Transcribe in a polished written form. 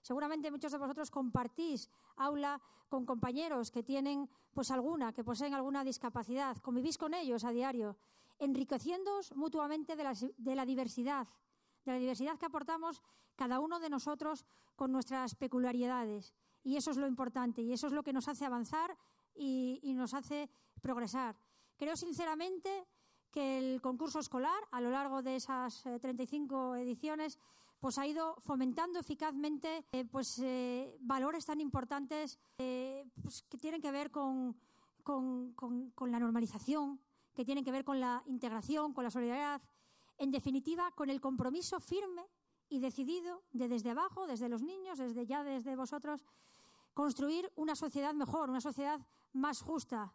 Seguramente muchos de vosotros compartís aula con compañeros que tienen, pues que poseen alguna discapacidad. Convivís con ellos a diario, enriqueciéndoos mutuamente de la diversidad que aportamos cada uno de nosotros con nuestras peculiaridades. Y eso es lo importante, y eso es lo que nos hace avanzar y nos hace progresar. Creo sinceramente que el concurso escolar, a lo largo de esas 35 ediciones, pues ha ido fomentando eficazmente valores tan importantes pues que tienen que ver con la normalización, que tienen que ver con la integración, con la solidaridad, en definitiva, con el compromiso firme y decidido de desde abajo, desde los niños, desde vosotros, construir una sociedad mejor, una sociedad más justa,